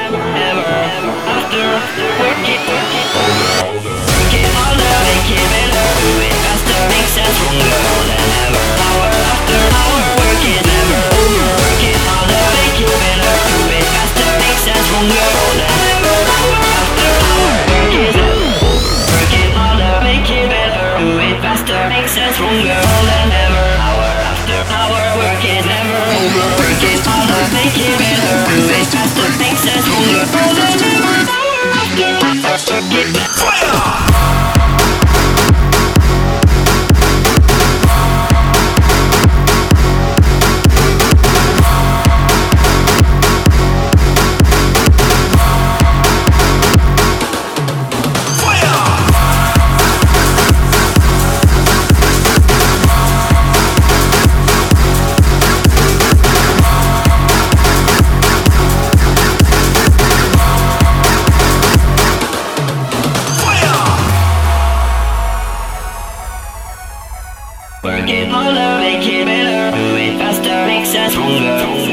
ever after. Work it harder, make it better, do it faster, makes us stronger than ever. Hour after hour, work it never over. Work it harder, make it better, do it faster, makes us stronger than ever. Hour after hour, work it never over. Work it harder, make it better, do it faster, makes us stronger than ever. Hour after hour, work it never over. Work it harder, make it better, do it faster, makes us stronger than ever. Hour after hour, work it fire. Work it harder, make it better, do it faster, makes us stronger.